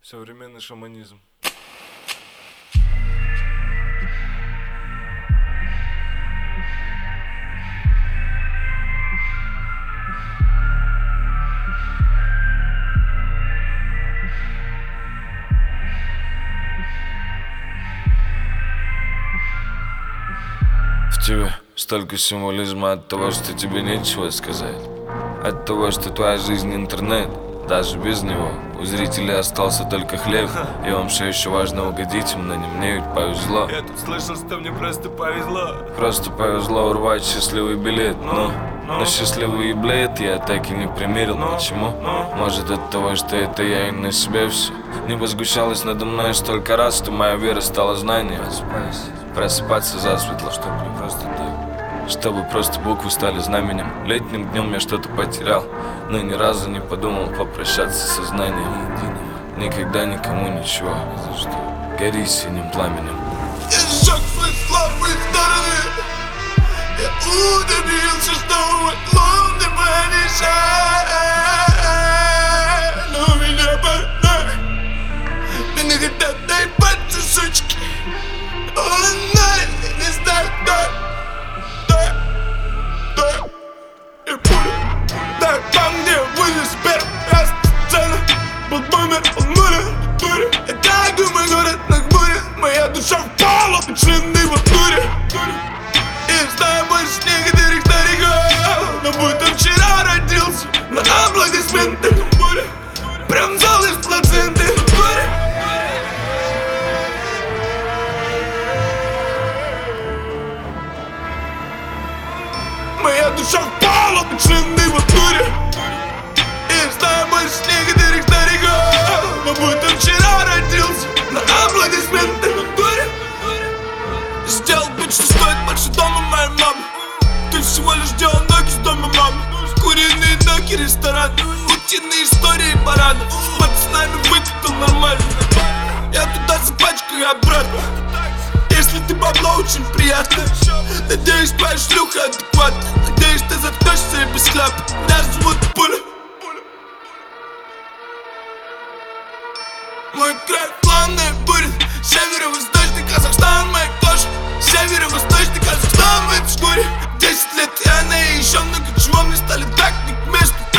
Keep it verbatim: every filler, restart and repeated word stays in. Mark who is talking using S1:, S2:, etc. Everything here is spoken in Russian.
S1: Современный шаманизм.
S2: В тебе столько символизма от того, что тебе нечего сказать, от того, что твоя жизнь интернет. Даже без него у зрителей остался только хлеб, и вам все еще важно угодить им, но не мне ведь повезло.
S1: Я тут слышал, что мне просто повезло.
S2: Просто повезло урвать счастливый билет, но на счастливый билет я так и не примерил. Почему? Может от того, что это я и на себе все. Небо сгущалось надо мной столько раз, что моя вера стала знанием. Просыпаться засветло, чтобы не просто так, чтобы просто буквы стали знаменем. Летним днем я что-то потерял, но ни разу не подумал попрощаться со знанием. Никогда никому ничего, ни за что. Гори синим пламенем.
S3: Я сжег свои слабые стороны. Я удивился, что он не помешает. Но меня больно. Мне не хотят наебаться, сучки. Он не знает, да, да, да. И пуля, да, там, где вылез первый раз сцена. Был бумер, он мурит, дури. Я так думаю, город нахмурит. Моя душа впала в член в туре. И знаю больше некоторых стариков, но будто вчера родился на аплодисменты. Прям зал из плаценты. Моя душа впала в член в туре. И знаю больше некоторых стариков, но будто вчера родился на аплодисменты. Сделал бит, что стоит больше дома моей мамы. Ты всего лишь делал ноги с дома мамы. Куриные ноги, ресторан, утиные истории парадов. С пацанами выкатил нормально. Я туда за пачкой и обратно. Если ты бабло, очень приятно. Надеюсь, твоя шлюха адекватна. Надеюсь, ты заткнешься и без хляпа. Нас зовут Пуля. Мой край плавный будет. Северо-восточный Казахстан, моя кожа. Северо-восточный Казахстан в этой шкуре. Десять лет и она и еще много чего мне стали так не к месту.